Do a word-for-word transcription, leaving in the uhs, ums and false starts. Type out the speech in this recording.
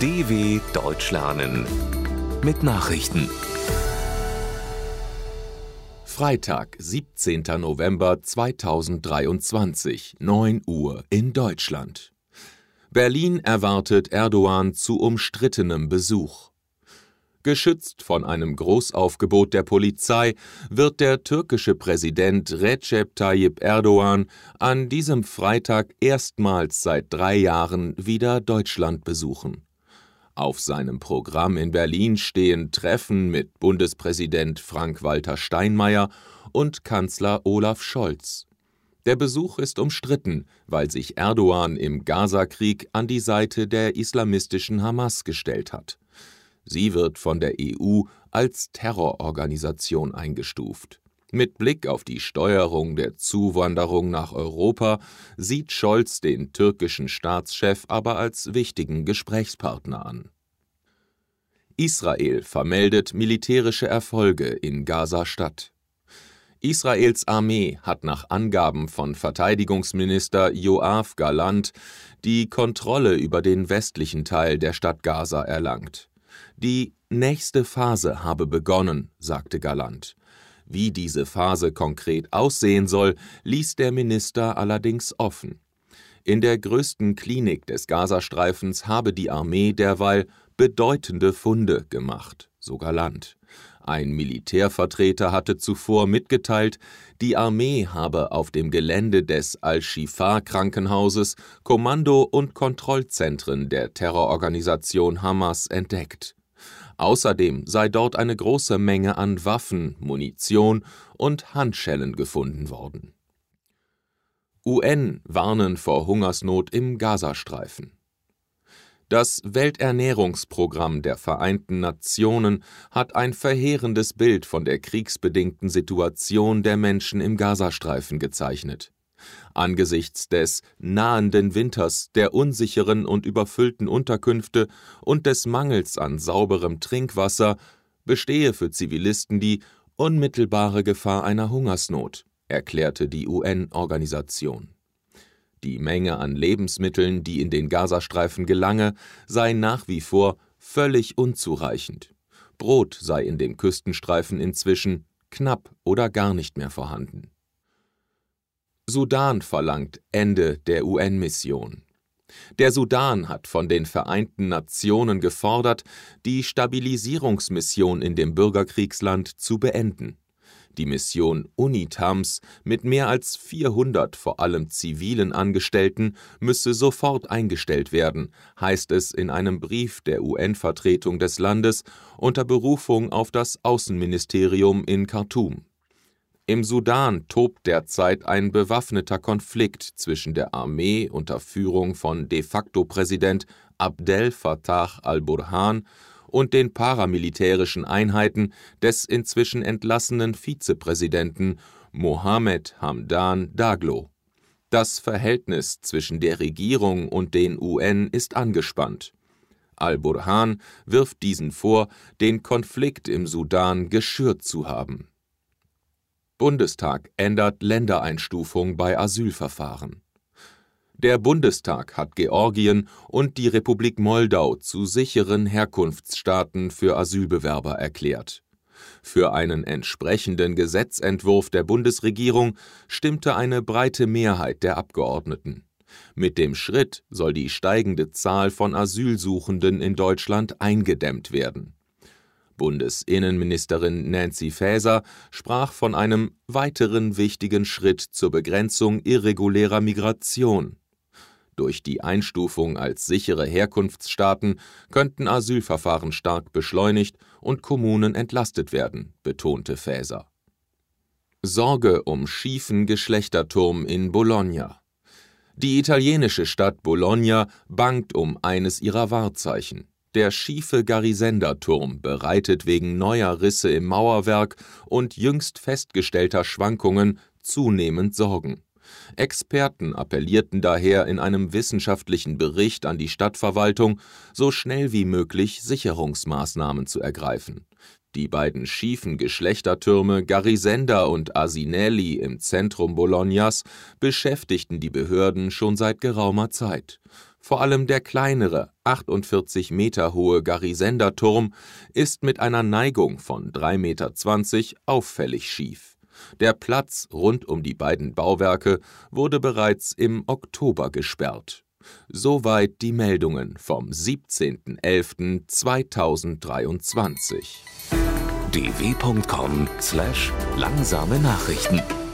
D W Deutsch lernen mit Nachrichten. Freitag, siebzehnter November zweitausenddreiundzwanzig, neun Uhr in Deutschland. Berlin erwartet Erdogan zu umstrittenem Besuch. Geschützt von einem Großaufgebot der Polizei wird der türkische Präsident Recep Tayyip Erdogan an diesem Freitag erstmals seit drei Jahren wieder Deutschland besuchen. Auf seinem Programm in Berlin stehen Treffen mit Bundespräsident Frank-Walter Steinmeier und Kanzler Olaf Scholz. Der Besuch ist umstritten, weil sich Erdogan im Gaza-Krieg an die Seite der islamistischen Hamas gestellt hat. Sie wird von der E U als Terrororganisation eingestuft. Mit Blick auf die Steuerung der Zuwanderung nach Europa sieht Scholz den türkischen Staatschef aber als wichtigen Gesprächspartner an. Israel vermeldet militärische Erfolge in Gaza-Stadt. Israels Armee hat nach Angaben von Verteidigungsminister Yoav Gallant die Kontrolle über den westlichen Teil der Stadt Gaza erlangt. Die nächste Phase habe begonnen, sagte Gallant. Wie diese Phase konkret aussehen soll, ließ der Minister allerdings offen. In der größten Klinik des Gazastreifens habe die Armee derweil bedeutende Funde gemacht, so Gallant. Ein Militärvertreter hatte zuvor mitgeteilt, die Armee habe auf dem Gelände des Al-Shifa-Krankenhauses Kommando- und Kontrollzentren der Terrororganisation Hamas entdeckt. Außerdem sei dort eine große Menge an Waffen, Munition und Handschellen gefunden worden. U N warnen vor Hungersnot im Gazastreifen. Das Welternährungsprogramm der Vereinten Nationen hat ein verheerendes Bild von der kriegsbedingten Situation der Menschen im Gazastreifen gezeichnet. Angesichts des nahenden Winters, der unsicheren und überfüllten Unterkünfte und des Mangels an sauberem Trinkwasser bestehe für Zivilisten die unmittelbare Gefahr einer Hungersnot, erklärte die U N-Organisation. Die Menge an Lebensmitteln, die in den Gazastreifen gelange, sei nach wie vor völlig unzureichend. Brot sei in dem Küstenstreifen inzwischen knapp oder gar nicht mehr vorhanden. Sudan verlangt Ende der U N-Mission. Der Sudan hat von den Vereinten Nationen gefordert, die Stabilisierungsmission in dem Bürgerkriegsland zu beenden. Die Mission UNITAMS mit mehr als vierhundert vor allem zivilen Angestellten müsse sofort eingestellt werden, heißt es in einem Brief der U N-Vertretung des Landes unter Berufung auf das Außenministerium in Khartoum. Im Sudan tobt derzeit ein bewaffneter Konflikt zwischen der Armee unter Führung von De-facto-Präsident Abdel Fattah al-Burhan und den paramilitärischen Einheiten des inzwischen entlassenen Vizepräsidenten Mohamed Hamdan Daglo. Das Verhältnis zwischen der Regierung und den U N ist angespannt. Al-Burhan wirft diesen vor, den Konflikt im Sudan geschürt zu haben. Bundestag ändert Ländereinstufung bei Asylverfahren. Der Bundestag hat Georgien und die Republik Moldau zu sicheren Herkunftsstaaten für Asylbewerber erklärt. Für einen entsprechenden Gesetzentwurf der Bundesregierung stimmte eine breite Mehrheit der Abgeordneten. Mit dem Schritt soll die steigende Zahl von Asylsuchenden in Deutschland eingedämmt werden. Bundesinnenministerin Nancy Faeser sprach von einem weiteren wichtigen Schritt zur Begrenzung irregulärer Migration. Durch die Einstufung als sichere Herkunftsstaaten könnten Asylverfahren stark beschleunigt und Kommunen entlastet werden, betonte Faeser. Sorge um schiefen Geschlechterturm in Bologna. Die italienische Stadt Bologna bangt um eines ihrer Wahrzeichen. Der schiefe Garisenda-Turm bereitet wegen neuer Risse im Mauerwerk und jüngst festgestellter Schwankungen zunehmend Sorgen. Experten appellierten daher in einem wissenschaftlichen Bericht an die Stadtverwaltung, so schnell wie möglich Sicherungsmaßnahmen zu ergreifen. Die beiden schiefen Geschlechtertürme Garisenda und Asinelli im Zentrum Bolognas beschäftigten die Behörden schon seit geraumer Zeit. Vor allem der kleinere, achtundvierzig Meter hohe Garisenda-Turm ist mit einer Neigung von drei Meter zwanzig auffällig schief. Der Platz rund um die beiden Bauwerke wurde bereits im Oktober gesperrt. Soweit die Meldungen vom siebzehnten elften zweitausenddreiundzwanzig. d w punkt com slash langsame Nachrichten